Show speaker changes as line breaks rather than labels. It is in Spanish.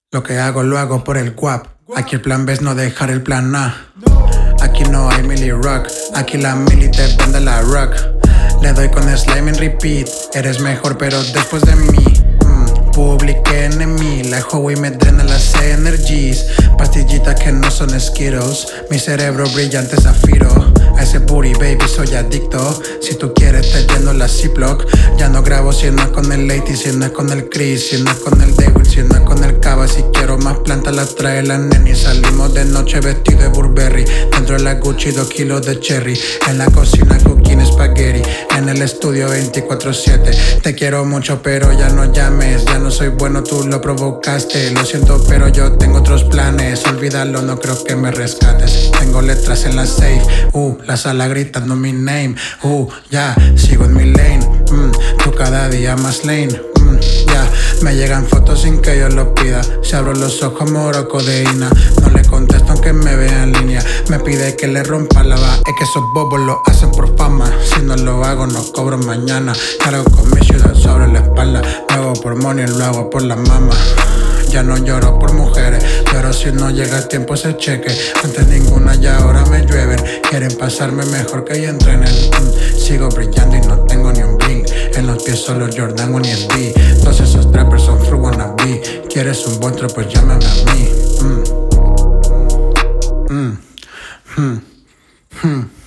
Lo que hago lo hago por el guap. Aquí el plan B es no dejar el plan A. Aquí no hay mili rock, aquí la mili te vende la rock. Le doy con slime en repeat. Eres mejor pero después de mí. Public enemy, la Huawei me drena las energies. Pastillitas que no son Skittles. Mi cerebro brillante zafiro. A ese booty baby soy adicto. Si tú quieres te lleno la Ziploc. Ya no grabo si no es con el Lady, si no es con el Chris, si no es con el Dewey, si no es con el Cava. Si quiero más plantas las trae la neni. Salimos de noche vestido de Burberry. Dentro de la Gucci 2 kilos de cherry. En la cocina cooking spaghetti. En el estudio 24/7. Te quiero mucho pero ya no llames. Ya no soy bueno, tú lo provocaste. Lo siento pero yo tengo otros planes. Olvídalo, no creo que me rescates. Tengo letras en la safe. La sala gritando mi name. Ya, sigo en mi lane. Tú cada día más lane. Me llegan fotos sin que yo lo pida. Si abro los ojos moro codeína. No le contesto aunque me vea en línea. Me pide que le rompa la va. Es que esos bobos lo hacen por fama. Si no lo hago no cobro mañana. Cargo con mi ciudad sobre la espalda. Lo hago por money, lo hago por la mama. Ya no lloro por mujeres, pero si no llega el tiempo ese cheque. Antes ninguna y ahora me llueven. Quieren pasarme mejor que yo entrenen. Sigo brillando y no tengo ni un bling. En los pies solo Jordan o ni SB. Todos esos trappers son fruit wannabe. ¿Quieres un buen pues llámame a mí.